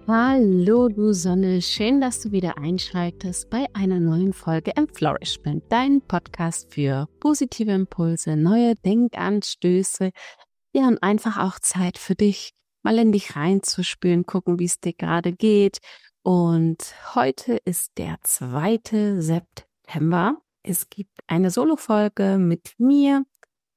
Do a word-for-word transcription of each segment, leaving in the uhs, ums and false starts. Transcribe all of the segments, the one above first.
Hallo, du Sonne, schön, dass du wieder einschaltest bei einer neuen Folge Emflourishment, dein Podcast für positive Impulse, neue Denkanstöße, ja und einfach auch Zeit für dich, mal in dich reinzuspüren, gucken, wie es dir gerade geht. Und heute ist der zweite September. Es gibt eine Solo-Folge mit mir.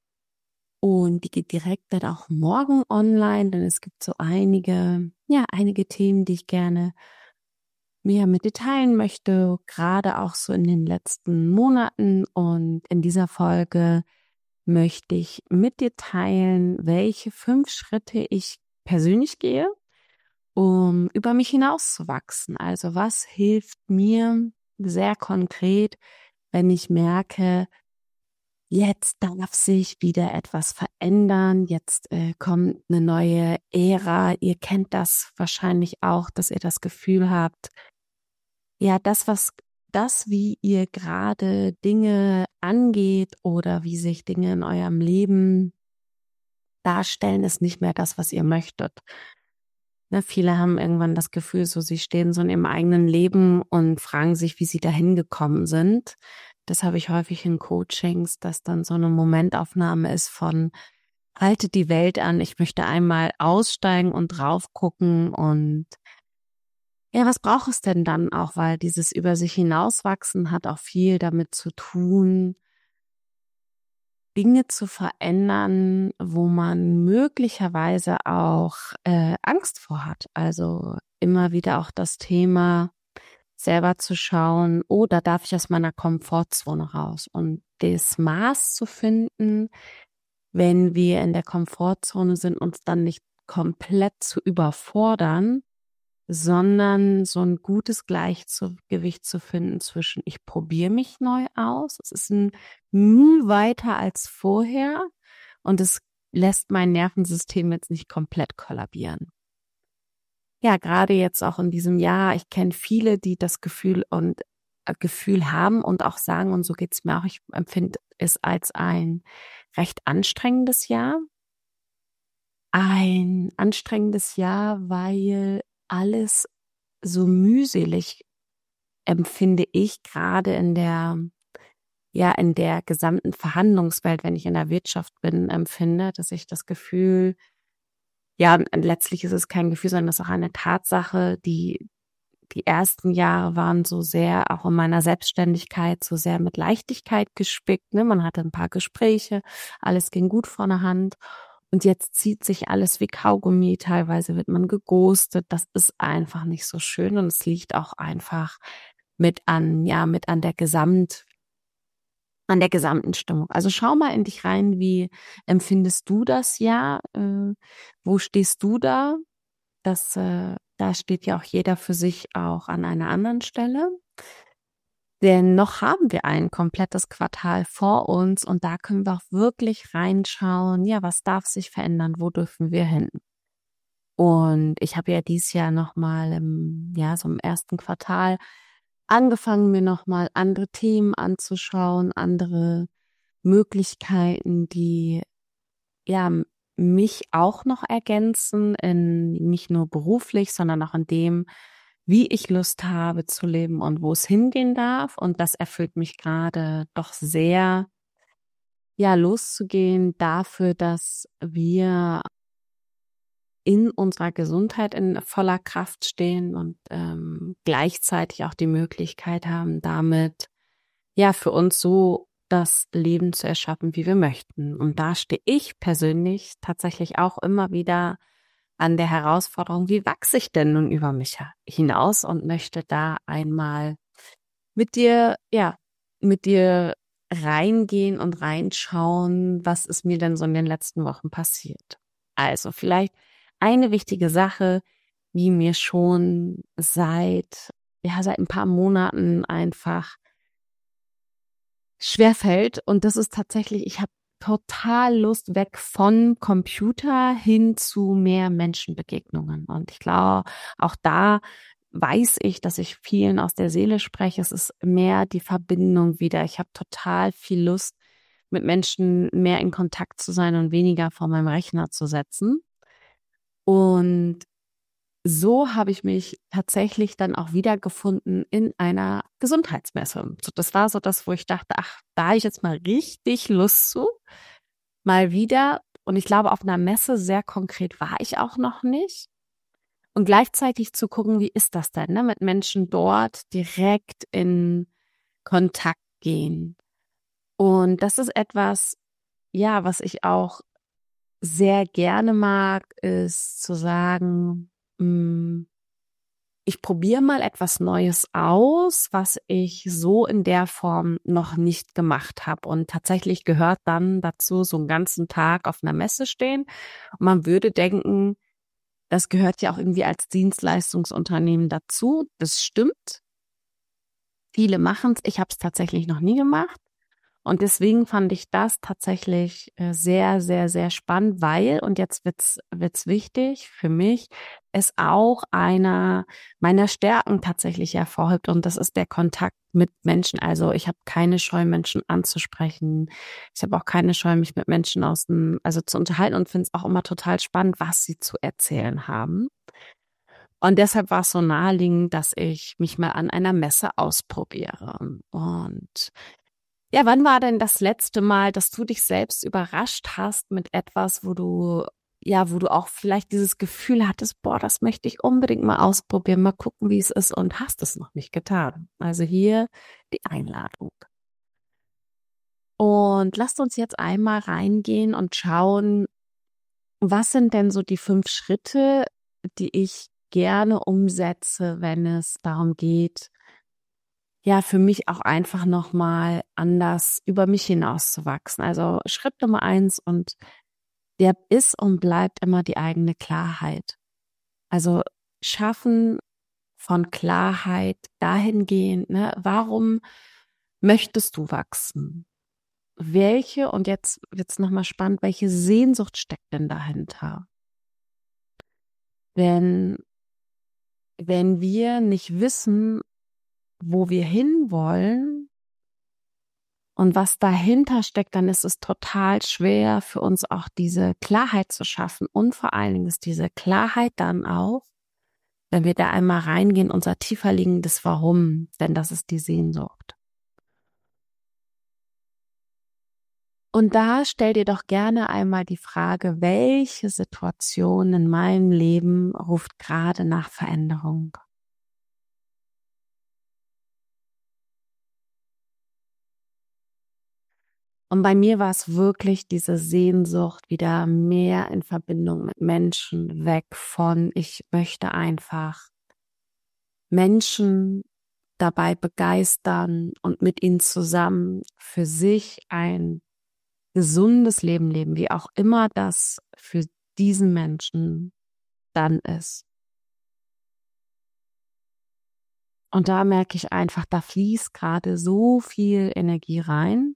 Und die geht direkt dann auch morgen online, denn es gibt so einige, ja, einige Themen, die ich gerne mehr mit dir teilen möchte, gerade auch so in den letzten Monaten. Und in dieser Folge möchte ich mit dir teilen, welche fünf Schritte ich persönlich gehe, um über mich hinauszuwachsen. Also was hilft mir sehr konkret, wenn ich merke, jetzt darf sich wieder etwas verändern. Jetzt äh, kommt eine neue Ära. Ihr kennt das wahrscheinlich auch, dass ihr das Gefühl habt, ja, das, was, das, wie ihr gerade Dinge angeht oder wie sich Dinge in eurem Leben darstellen, ist nicht mehr das, was ihr möchtet. Ne, viele haben irgendwann das Gefühl, so sie stehen so in ihrem eigenen Leben und fragen sich, wie sie dahin gekommen sind. Das habe ich häufig in Coachings, dass dann so eine Momentaufnahme ist von haltet die Welt an, ich möchte einmal aussteigen und drauf gucken und ja, was braucht es denn dann auch? Weil dieses über sich hinauswachsen hat auch viel damit zu tun, Dinge zu verändern, wo man möglicherweise auch äh, Angst vor hat. Also immer wieder auch das Thema, selber zu schauen, oh, da darf ich aus meiner Komfortzone raus. Und das Maß zu finden, wenn wir in der Komfortzone sind, uns dann nicht komplett zu überfordern, sondern so ein gutes Gleichgewicht zu finden zwischen ich probiere mich neu aus, es ist ein Mühe weiter als vorher und es lässt mein Nervensystem jetzt nicht komplett kollabieren. Ja, gerade jetzt auch in diesem Jahr, ich kenne viele, die das Gefühl und äh, Gefühl haben und auch sagen, und so geht's mir auch, ich empfinde es als ein recht anstrengendes Jahr. Ein anstrengendes Jahr, weil alles so mühselig empfinde ich gerade in der, ja, in der gesamten Verhandlungswelt, wenn ich in der Wirtschaft bin, empfinde, dass ich das Gefühl, ja, und letztlich ist es kein Gefühl, sondern es ist auch eine Tatsache, die, die ersten Jahre waren so sehr, auch in meiner Selbstständigkeit, so sehr mit Leichtigkeit gespickt, ne? Man hatte ein paar Gespräche, alles ging gut von der Hand. Und jetzt zieht sich alles wie Kaugummi, teilweise wird man geghostet. Das ist einfach nicht so schön und es liegt auch einfach mit an, ja, mit an der Gesamt, an der gesamten Stimmung. Also schau mal in dich rein, wie empfindest du das Jahr? Äh, wo stehst du da? Das, äh, da steht ja auch jeder für sich auch an einer anderen Stelle. Denn noch haben wir ein komplettes Quartal vor uns und da können wir auch wirklich reinschauen, ja, was darf sich verändern, wo dürfen wir hin? Und ich habe ja dieses Jahr nochmal im, ja, so im ersten Quartal angefangen, mir nochmal andere Themen anzuschauen, andere Möglichkeiten, die ja mich auch noch ergänzen, in nicht nur beruflich, sondern auch in dem, wie ich Lust habe zu leben und wo es hingehen darf. Und das erfüllt mich gerade doch sehr, ja, loszugehen dafür, dass wir in unserer Gesundheit in voller Kraft stehen und ähm, gleichzeitig auch die Möglichkeit haben, damit ja für uns so das Leben zu erschaffen, wie wir möchten. Und da stehe ich persönlich tatsächlich auch immer wieder an der Herausforderung, wie wachse ich denn nun über mich hinaus und möchte da einmal mit dir, ja, mit dir reingehen und reinschauen, was ist mir denn so in den letzten Wochen passiert. Also vielleicht eine wichtige Sache, die mir schon seit, ja, seit ein paar Monaten einfach schwerfällt. Und das ist tatsächlich, ich habe total Lust weg von Computer hin zu mehr Menschenbegegnungen. Und ich glaube, auch da weiß ich, dass ich vielen aus der Seele spreche. Es ist mehr die Verbindung wieder. Ich habe total viel Lust, mit Menschen mehr in Kontakt zu sein und weniger vor meinem Rechner zu setzen. Und so habe ich mich tatsächlich dann auch wiedergefunden in einer Gesundheitsmesse. So, das war so das, wo ich dachte, ach, da habe ich jetzt mal richtig Lust zu, mal wieder. Und ich glaube, auf einer Messe sehr konkret war ich auch noch nicht. Und gleichzeitig zu gucken, wie ist das denn, ne? Mit Menschen dort direkt in Kontakt gehen. Und das ist etwas, ja, was ich auch sehr gerne mag, ist zu sagen, mh, ich probiere mal etwas Neues aus, was ich so in der Form noch nicht gemacht habe. Und tatsächlich gehört dann dazu so einen ganzen Tag auf einer Messe stehen. Und man würde denken, das gehört ja auch irgendwie als Dienstleistungsunternehmen dazu. Das stimmt. Viele machen es. Ich habe es tatsächlich noch nie gemacht. Und deswegen fand ich das tatsächlich äh, sehr, sehr, sehr spannend, weil, und jetzt wird's, wird's wichtig für mich, es auch einer meiner Stärken tatsächlich hervorhebt. Und das ist der Kontakt mit Menschen. Also ich habe keine Scheu, Menschen anzusprechen. Ich habe auch keine Scheu, mich mit Menschen aus dem, also zu unterhalten und finde es auch immer total spannend, was sie zu erzählen haben. Und deshalb war es so naheliegend, dass ich mich mal an einer Messe ausprobiere. Und ja, wann war denn das letzte Mal, dass du dich selbst überrascht hast mit etwas, wo du, ja, wo du auch vielleicht dieses Gefühl hattest, boah, das möchte ich unbedingt mal ausprobieren, mal gucken, wie es ist und hast es noch nicht getan. Also hier die Einladung. Und lasst uns jetzt einmal reingehen und schauen, was sind denn so die fünf Schritte, die ich gerne umsetze, wenn es darum geht, ja, für mich auch einfach nochmal anders über mich hinauszuwachsen. Also Schritt Nummer eins, und der ist und bleibt immer die eigene Klarheit. Also Schaffen von Klarheit dahingehend, ne, warum möchtest du wachsen? Welche, und jetzt wird's nochmal spannend, welche Sehnsucht steckt denn dahinter? Wenn, wenn wir nicht wissen, wo wir hinwollen, und was dahinter steckt, dann ist es total schwer für uns auch diese Klarheit zu schaffen. Und vor allen Dingen ist diese Klarheit dann auch, wenn wir da einmal reingehen, unser tiefer liegendes Warum, denn das ist die Sehnsucht. Und da stell dir doch gerne einmal die Frage, welche Situation in meinem Leben ruft gerade nach Veränderung? Und bei mir war es wirklich diese Sehnsucht, wieder mehr in Verbindung mit Menschen, weg von, ich möchte einfach Menschen dabei begeistern und mit ihnen zusammen für sich ein gesundes Leben leben, wie auch immer das für diesen Menschen dann ist. Und da merke ich einfach, da fließt gerade so viel Energie rein.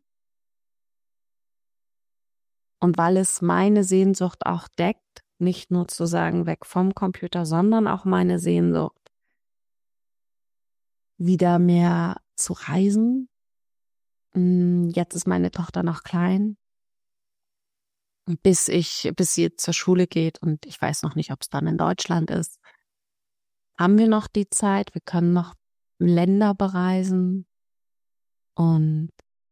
Und weil es meine Sehnsucht auch deckt, nicht nur zu sagen, weg vom Computer, sondern auch meine Sehnsucht, wieder mehr zu reisen. Jetzt ist meine Tochter noch klein, bis ich, bis sie zur Schule geht, und ich weiß noch nicht, ob es dann in Deutschland ist. Haben wir noch die Zeit? Wir können noch Länder bereisen, und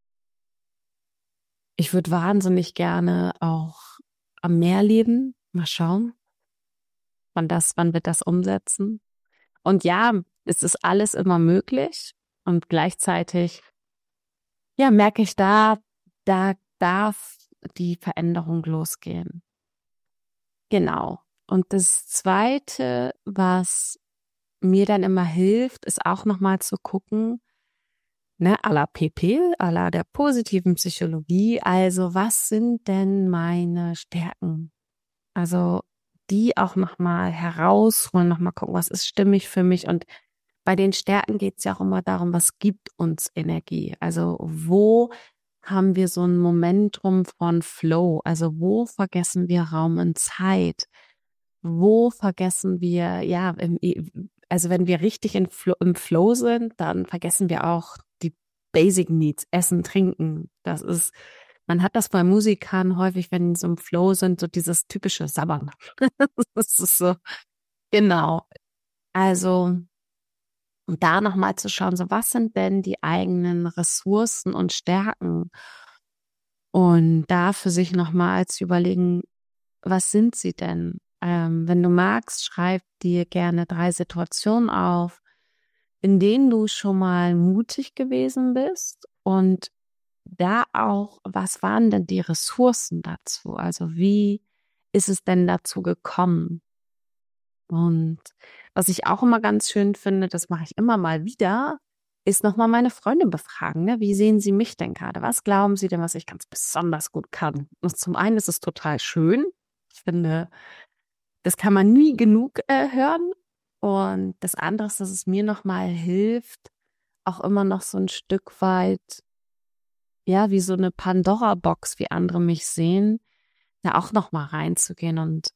ich würde wahnsinnig gerne auch am Meer leben. Mal schauen, wann das, wann wir das umsetzen. Und ja, es ist alles immer möglich, und gleichzeitig, ja, merke ich, da, da darf die Veränderung losgehen. Genau. Und das Zweite, was mir dann immer hilft, ist auch nochmal zu gucken, ne, à la P P, à la der positiven Psychologie. Also was sind denn meine Stärken? Also die auch nochmal herausholen, nochmal gucken, was ist stimmig für mich. Und bei den Stärken geht es ja auch immer darum, was gibt uns Energie? Also wo haben wir so ein Momentum von Flow? Also wo vergessen wir Raum und Zeit? Wo vergessen wir, ja, im, also wenn wir richtig in Flo, im Flow sind, dann vergessen wir auch die Basic Needs, Essen, Trinken. Das ist, man hat das bei Musikern häufig, wenn die so im Flow sind, so dieses typische Sabbern. Das ist so, Genau. Also, und da nochmal zu schauen, so was sind denn die eigenen Ressourcen und Stärken? Und da für sich nochmal zu überlegen, was sind sie denn? Ähm, wenn du magst, schreib dir gerne drei Situationen auf, in denen du schon mal mutig gewesen bist und da auch, was waren denn die Ressourcen dazu? Also wie ist es denn dazu gekommen? Und was ich auch immer ganz schön finde, das mache ich immer mal wieder, ist nochmal meine Freunde befragen. Ne? Wie sehen sie mich denn gerade? Was glauben sie denn, was ich ganz besonders gut kann? Und zum einen ist es total schön. Ich finde, das kann man nie genug äh, hören. Und das andere ist, dass es mir nochmal hilft, auch immer noch so ein Stück weit, ja, wie so eine Pandora-Box, wie andere mich sehen, da auch nochmal reinzugehen. Und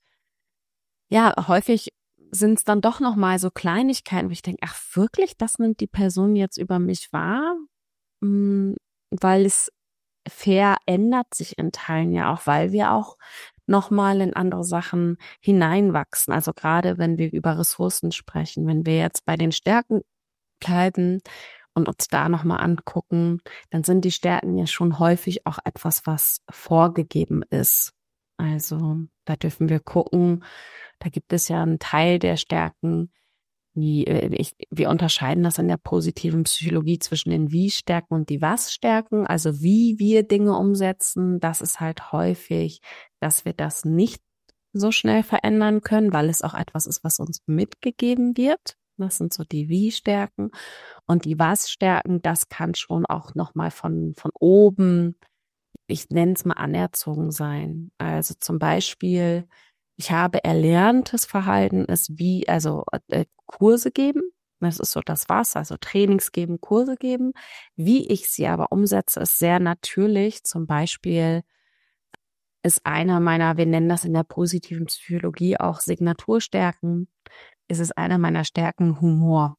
ja, häufig sind es dann doch nochmal so Kleinigkeiten, wo ich denke, ach wirklich, das nimmt die Person jetzt über mich wahr? Mm, Weil es verändert sich in Teilen ja auch, weil wir auch nochmal in andere Sachen hineinwachsen. Also gerade wenn wir über Ressourcen sprechen, wenn wir jetzt bei den Stärken bleiben und uns da nochmal angucken, dann sind die Stärken ja schon häufig auch etwas, was vorgegeben ist. Also da dürfen wir gucken, da gibt es ja einen Teil der Stärken, wie äh, ich, wir unterscheiden das in der positiven Psychologie zwischen den Wie-Stärken und die Was-Stärken. Also wie wir Dinge umsetzen, das ist halt häufig, dass wir das nicht so schnell verändern können, weil es auch etwas ist, was uns mitgegeben wird. Das sind so die Wie-Stärken. Und die Was-Stärken, das kann schon auch nochmal von, von oben, ich nenne es mal anerzogen sein. Also zum Beispiel, ich habe erlerntes Verhalten ist wie, also äh, Kurse geben. Das ist so das was, also Trainings geben, Kurse geben. Wie ich sie aber umsetze, ist sehr natürlich. Zum Beispiel ist einer meiner, wir nennen das in der positiven Psychologie auch Signaturstärken, ist es einer meiner Stärken Humor.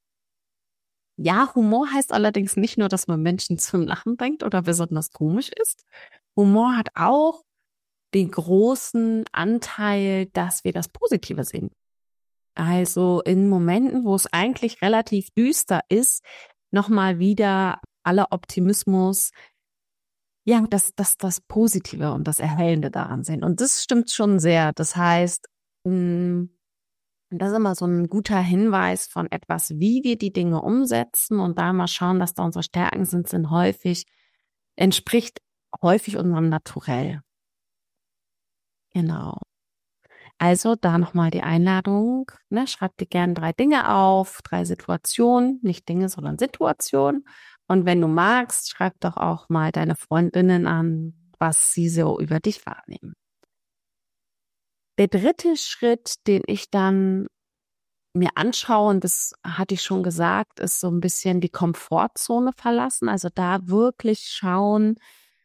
Ja, Humor heißt allerdings nicht nur, dass man Menschen zum Lachen bringt oder besonders komisch ist. Humor hat auch den großen Anteil, dass wir das Positive sehen. Also in Momenten, wo es eigentlich relativ düster ist, nochmal wieder aller Optimismus, ja, dass das, das Positive und das Erhellende daran sehen. Und das stimmt schon sehr. Das heißt, mh, das ist immer so ein guter Hinweis von etwas, wie wir die Dinge umsetzen und da mal schauen, dass da unsere Stärken sind, sind häufig, entspricht häufig unserem Naturell. Genau. Also da nochmal die Einladung, ne? Schreib dir gerne drei Dinge auf, drei Situationen, nicht Dinge, sondern Situationen. Und wenn du magst, schreib doch auch mal deine Freundinnen an, was sie so über dich wahrnehmen. Der dritte Schritt, den ich dann mir anschaue, und das hatte ich schon gesagt, ist so ein bisschen die Komfortzone verlassen. Also da wirklich schauen,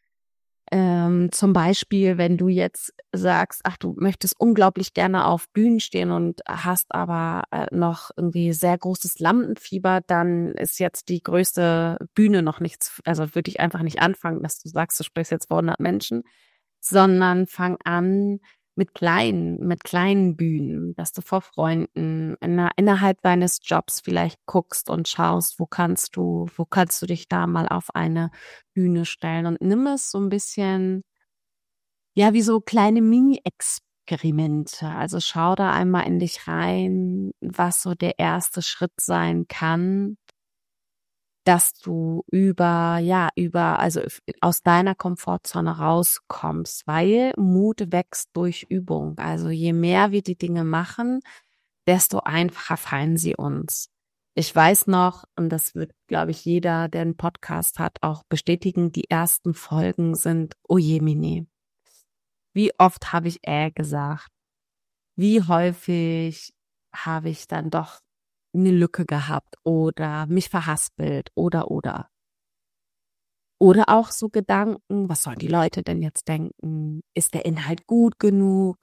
Ähm, zum Beispiel, wenn du jetzt sagst, ach, du möchtest unglaublich gerne auf Bühnen stehen und hast aber äh, noch irgendwie sehr großes Lampenfieber, dann ist jetzt die größte Bühne noch nichts, also würde ich einfach nicht anfangen, dass du sagst, du sprichst jetzt vor hundert Menschen, sondern fang an mit kleinen, mit kleinen Bühnen, dass du vor Freunden inner, innerhalb deines Jobs vielleicht guckst und schaust, wo kannst du, wo kannst du dich da mal auf eine Bühne stellen und nimm es so ein bisschen, ja, wie so kleine Mini-Experimente. Also schau da einmal in dich rein, was so der erste Schritt sein kann, dass du über, ja, über, also aus deiner Komfortzone rauskommst, weil Mut wächst durch Übung. Also je mehr wir die Dinge machen, desto einfacher fallen sie uns. Ich weiß noch, und das wird, glaube ich, jeder, der einen Podcast hat, auch bestätigen, die ersten Folgen sind, oh je, Mine. Wie oft habe ich äh gesagt? Wie häufig habe ich dann doch eine Lücke gehabt oder mich verhaspelt oder oder. Oder auch so Gedanken, was sollen die Leute denn jetzt denken? Ist der Inhalt gut genug?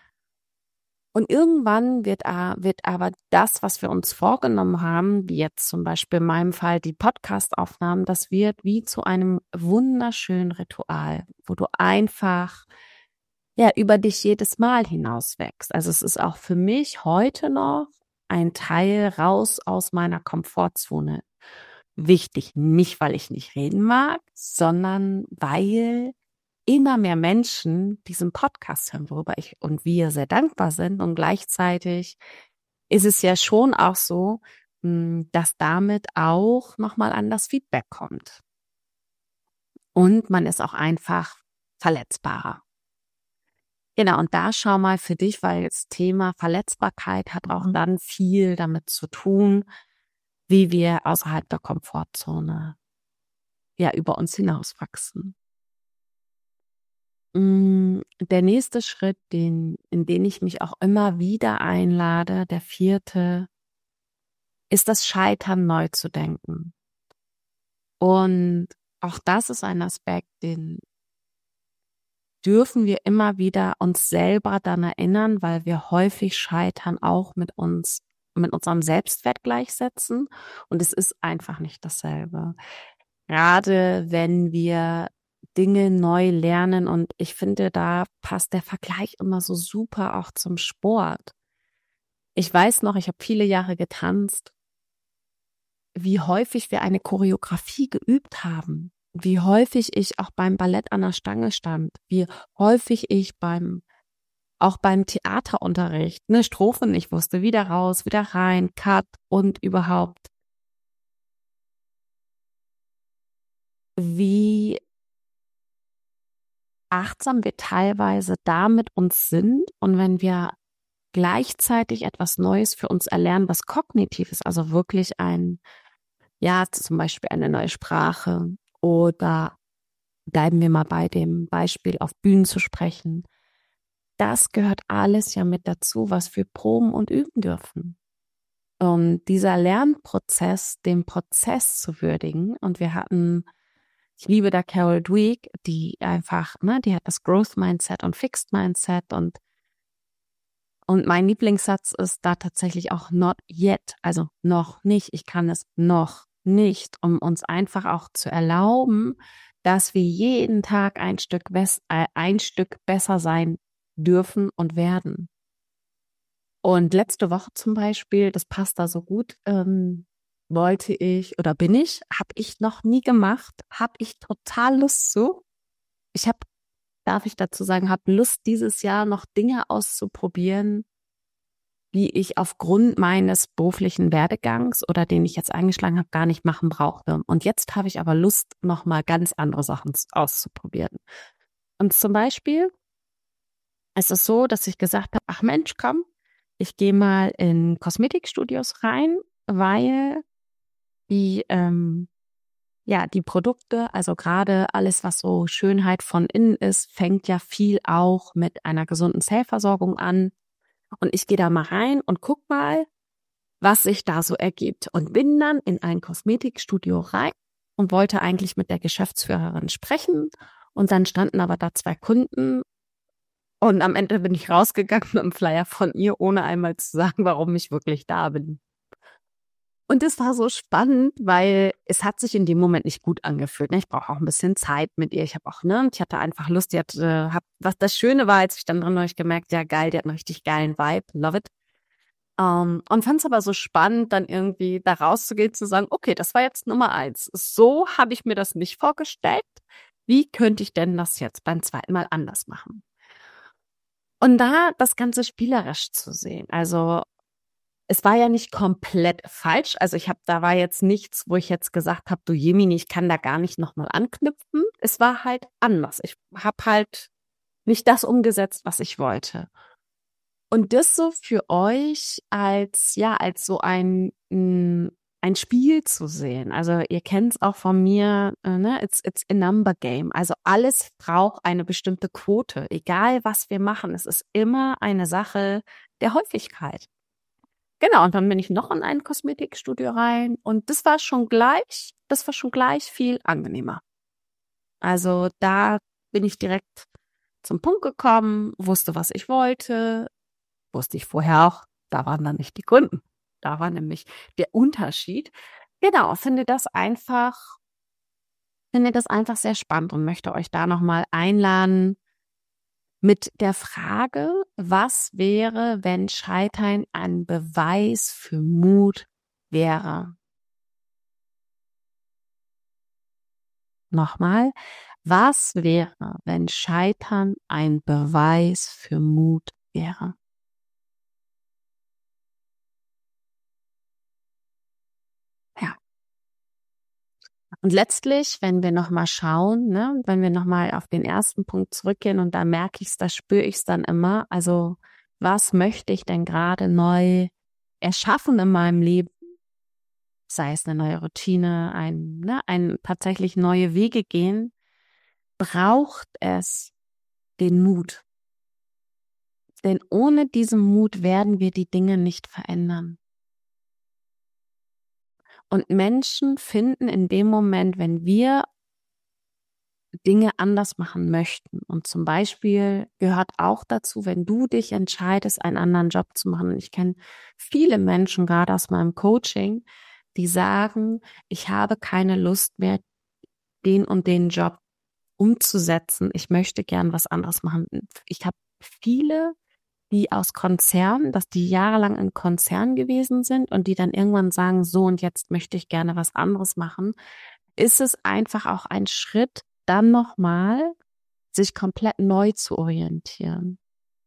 Und irgendwann wird, wird aber das, was wir uns vorgenommen haben, wie jetzt zum Beispiel in meinem Fall die Podcast-Aufnahmen, das wird wie zu einem wunderschönen Ritual, wo du einfach ja, über dich jedes Mal hinaus wächst. Also es ist auch für mich heute noch ein Teil raus aus meiner Komfortzone wichtig. Nicht, weil ich nicht reden mag, sondern weil immer mehr Menschen diesen Podcast hören, worüber ich und wir sehr dankbar sind. Und gleichzeitig ist es ja schon auch so, dass damit auch nochmal an das Feedback kommt. Und man ist auch einfach verletzbarer. Genau, und da schau mal für dich, weil das Thema Verletzbarkeit hat auch dann viel damit zu tun, wie wir außerhalb der Komfortzone ja über uns hinauswachsen. Der nächste Schritt, den, in den ich mich auch immer wieder einlade, der vierte, ist das Scheitern neu zu denken. Und auch das ist ein Aspekt, den dürfen wir immer wieder uns selber dann erinnern, weil wir häufig Scheitern auch mit uns, mit unserem Selbstwert gleichsetzen. Und es ist einfach nicht dasselbe. Gerade wenn wir Dinge neu lernen, und ich finde, da passt der Vergleich immer so super auch zum Sport. Ich weiß noch, ich habe viele Jahre getanzt, wie häufig wir eine Choreografie geübt haben, wie häufig ich auch beim Ballett an der Stange stand, wie häufig ich beim auch beim Theaterunterricht eine Strophe nicht wusste, wieder raus, wieder rein, Cut und überhaupt, wie achtsam wir teilweise da mit uns sind, und wenn wir gleichzeitig etwas Neues für uns erlernen, was kognitiv ist, also wirklich ein, ja, zum Beispiel eine neue Sprache, oder bleiben wir mal bei dem Beispiel, auf Bühnen zu sprechen. Das gehört alles ja mit dazu, was wir proben und üben dürfen. Und dieser Lernprozess, den Prozess zu würdigen, und wir hatten, ich liebe da Carol Dweck, die einfach, ne, die hat das Growth Mindset und Fixed Mindset, und und mein Lieblingssatz ist da tatsächlich auch not yet, also noch nicht, ich kann es noch nicht, um uns einfach auch zu erlauben, dass wir jeden Tag ein Stück, bes- äh, ein Stück besser sein dürfen und werden. Und letzte Woche zum Beispiel, das passt da so gut, ähm, wollte ich oder bin ich, habe ich noch nie gemacht, habe ich total Lust zu. Ich habe, darf ich dazu sagen, habe Lust dieses Jahr noch Dinge auszuprobieren, die ich aufgrund meines beruflichen Werdegangs oder den ich jetzt eingeschlagen habe, gar nicht machen brauchte. Und jetzt habe ich aber Lust, nochmal ganz andere Sachen auszuprobieren. Und zum Beispiel ist es so, dass ich gesagt habe, ach Mensch, komm, ich gehe mal in Kosmetikstudios rein, weil die, ähm, ja, die Produkte, also gerade alles, was so Schönheit von innen ist, fängt ja viel auch mit einer gesunden Zellversorgung an. Und ich gehe da mal rein und guck mal, was sich da so ergibt. Und bin dann in ein Kosmetikstudio rein und wollte eigentlich mit der Geschäftsführerin sprechen. Und dann standen aber da zwei Kunden. Und am Ende bin ich rausgegangen mit einem Flyer von ihr, ohne einmal zu sagen, warum ich wirklich da bin. Und es war so spannend, weil es hat sich in dem Moment nicht gut angefühlt. Ne? Ich brauche auch ein bisschen Zeit mit ihr. Ich habe auch, ne, ich hatte einfach Lust. Die hat, äh, hab, was das Schöne war, als ich dann drin war, ich gemerkt, ja geil, die hat einen richtig geilen Vibe, love it. Um, und fand es aber so spannend, dann irgendwie da rauszugehen, zu sagen, okay, das war jetzt Nummer eins. So habe ich mir das nicht vorgestellt. Wie könnte ich denn das jetzt beim zweiten Mal anders machen? Und da das Ganze spielerisch zu sehen. Also es war ja nicht komplett falsch. Also ich habe, da war jetzt nichts, wo ich jetzt gesagt habe, du Jemini, ich kann da gar nicht nochmal anknüpfen. Es war halt anders. Ich habe halt nicht das umgesetzt, was ich wollte. Und das so für euch als, ja, als so ein, mh, ein Spiel zu sehen. Also ihr kennt es auch von mir, äh, ne? It's, it's a number game. Also alles braucht eine bestimmte Quote. Egal was wir machen, es ist immer eine Sache der Häufigkeit. Genau, und dann bin ich noch in ein Kosmetikstudio rein, und das war schon gleich, das war schon gleich viel angenehmer. Also da bin ich direkt zum Punkt gekommen, wusste, was ich wollte. Wusste ich vorher auch, da waren dann nicht die Kunden. Da war nämlich der Unterschied. Genau, finde das einfach, finde das einfach sehr spannend und möchte euch da nochmal einladen, mit der Frage, was wäre, wenn Scheitern ein Beweis für Mut wäre? Nochmal, was wäre, wenn Scheitern ein Beweis für Mut wäre? Ja. Und letztlich, wenn wir nochmal schauen, ne, wenn wir nochmal auf den ersten Punkt zurückgehen und da merke ich es, da spüre ich es dann immer, also was möchte ich denn gerade neu erschaffen in meinem Leben? Sei es eine neue Routine, ein, ne, ein tatsächlich neue Wege gehen, braucht es den Mut. Denn ohne diesen Mut werden wir die Dinge nicht verändern. Und Menschen finden in dem Moment, wenn wir Dinge anders machen möchten. Und zum Beispiel gehört auch dazu, wenn du dich entscheidest, einen anderen Job zu machen. Und ich kenne viele Menschen, gerade aus meinem Coaching, die sagen, ich habe keine Lust mehr, den und den Job umzusetzen. Ich möchte gern was anderes machen. Ich habe viele, die aus Konzernen, dass die jahrelang in Konzernen gewesen sind und die dann irgendwann sagen, so und jetzt möchte ich gerne was anderes machen, ist es einfach auch ein Schritt, dann nochmal sich komplett neu zu orientieren.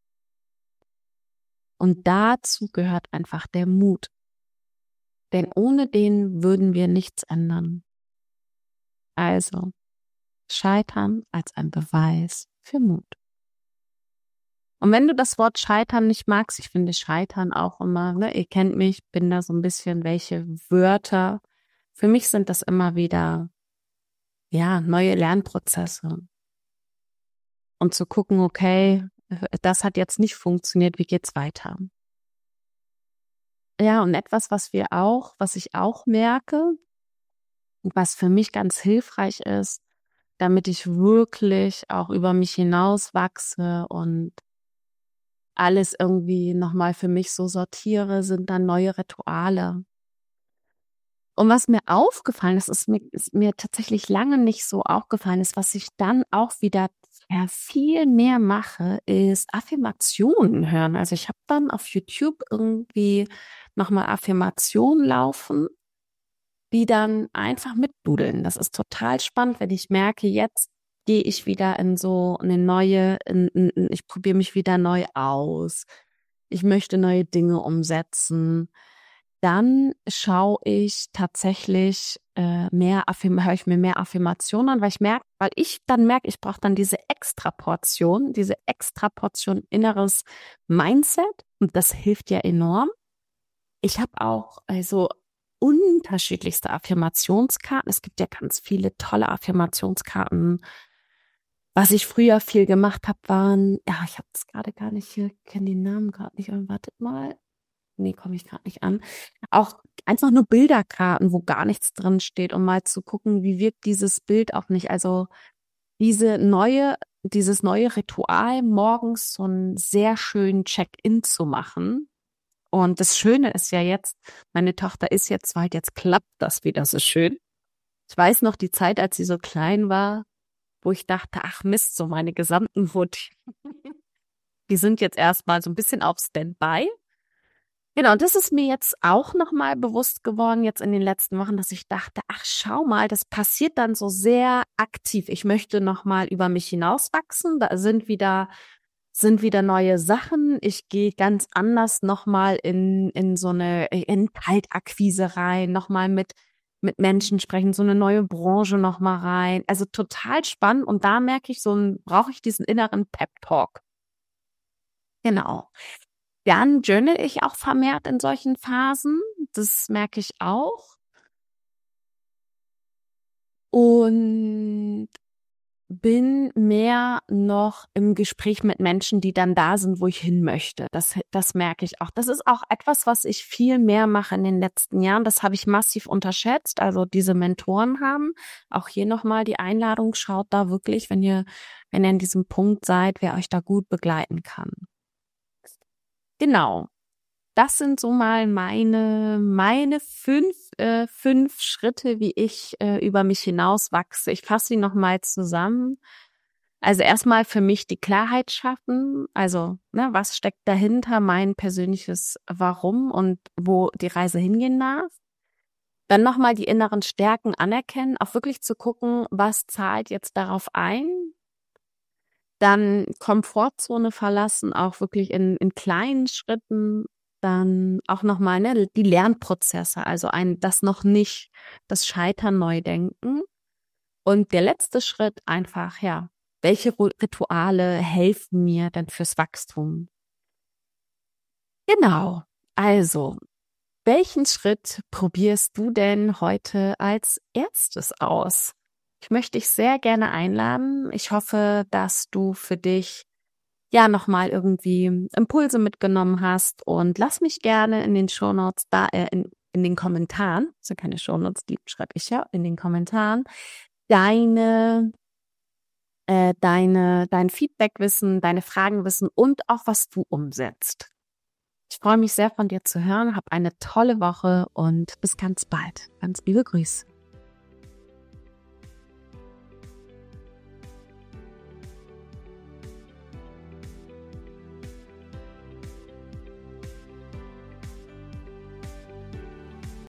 Und dazu gehört einfach der Mut. Denn ohne den würden wir nichts ändern. Also, Scheitern als ein Beweis für Mut. Und wenn du das Wort Scheitern nicht magst, ich finde Scheitern auch immer, ne, ihr kennt mich, bin da so ein bisschen welche Wörter. Für mich sind das immer wieder, ja, neue Lernprozesse. Und zu gucken, okay, das hat jetzt nicht funktioniert, wie geht's weiter? Ja, und etwas, was wir auch, was ich auch merke, was für mich ganz hilfreich ist, damit ich wirklich auch über mich hinaus wachse und alles irgendwie nochmal für mich so sortiere, sind dann neue Rituale. Und was mir aufgefallen ist, ist mir, ist mir tatsächlich lange nicht so aufgefallen ist, was ich dann auch wieder ja, viel mehr mache, ist Affirmationen hören. Also ich habe dann auf YouTube irgendwie nochmal Affirmationen laufen, die dann einfach mitdudeln. Das ist total spannend, wenn ich merke, jetzt gehe ich wieder in so eine neue, in, in, in, ich probiere mich wieder neu aus. Ich möchte neue Dinge umsetzen. Dann schaue ich tatsächlich äh, mehr, Affirm- höre ich mir mehr Affirmationen an, weil ich merke, weil ich dann merke, ich brauche dann diese extra Portion, diese extra Portion inneres Mindset und das hilft ja enorm. Ich habe auch also unterschiedlichste Affirmationskarten. Es gibt ja ganz viele tolle Affirmationskarten. Was ich früher viel gemacht habe, waren, ja, ich habe es gerade gar nicht hier, kenne die Namen gerade nicht. Wartet mal. Nee, komme ich gerade nicht an. Auch einfach nur Bilderkarten, wo gar nichts drin steht, um mal zu gucken, wie wirkt dieses Bild auf mich. Also diese neue, dieses neue Ritual, morgens so einen sehr schönen Check-in zu machen. Und das Schöne ist ja jetzt, meine Tochter ist jetzt weit, jetzt klappt das wieder so schön. Ich weiß noch die Zeit, als sie so klein war, wo ich dachte, ach Mist, so meine gesamten Routinen, die sind jetzt erstmal so ein bisschen auf Standby. Genau, und das ist mir jetzt auch nochmal bewusst geworden, jetzt in den letzten Wochen, dass ich dachte, ach schau mal, das passiert dann so sehr aktiv. Ich möchte nochmal über mich hinauswachsen. Da sind wieder, sind wieder neue Sachen. Ich gehe ganz anders nochmal in, in so eine, in Kaltakquise rein, nochmal mit, mit Menschen sprechen, so eine neue Branche nochmal rein. Also total spannend. Und da merke ich so, ein- brauche ich diesen inneren Pep-Talk. Genau. Dann journal ich auch vermehrt in solchen Phasen. Das merke ich auch. Und bin mehr noch im Gespräch mit Menschen, die dann da sind, wo ich hin möchte. Das, das merke ich auch. Das ist auch etwas, was ich viel mehr mache in den letzten Jahren. Das habe ich massiv unterschätzt. Also diese Mentoren haben. Auch hier nochmal die Einladung. Schaut da wirklich, wenn ihr, wenn ihr an diesem Punkt seid, wer euch da gut begleiten kann. Genau. Das sind so mal meine, meine fünf, äh, fünf Schritte, wie ich äh, über mich hinaus wachse. Ich fasse sie nochmal zusammen. Also erstmal für mich die Klarheit schaffen, also ne, was steckt dahinter, mein persönliches Warum und wo die Reise hingehen darf. Dann nochmal die inneren Stärken anerkennen, auch wirklich zu gucken, was zahlt jetzt darauf ein. Dann Komfortzone verlassen, auch wirklich in, in kleinen Schritten. Dann auch nochmal ne, die Lernprozesse, also ein das noch nicht, das Scheitern neu denken. Und der letzte Schritt einfach, ja, welche Rituale helfen mir denn fürs Wachstum? Genau. Also, welchen Schritt probierst du denn heute als erstes aus? Ich möchte dich sehr gerne einladen. Ich hoffe, dass du für dich ja nochmal irgendwie Impulse mitgenommen hast und lass mich gerne in den Shownotes da, äh, in, in den Kommentaren, das sind keine Shownotes, die schreibe ich ja, in den Kommentaren, deine äh, deine, dein Feedback wissen, deine Fragen wissen und auch, was du umsetzt. Ich freue mich sehr von dir zu hören, hab eine tolle Woche und bis ganz bald. Ganz liebe Grüße.